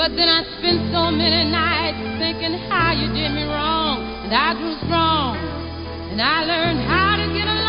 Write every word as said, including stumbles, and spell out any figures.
But then I spent so many nights thinking how you did me wrong. And I grew strong, and I learned how to get along.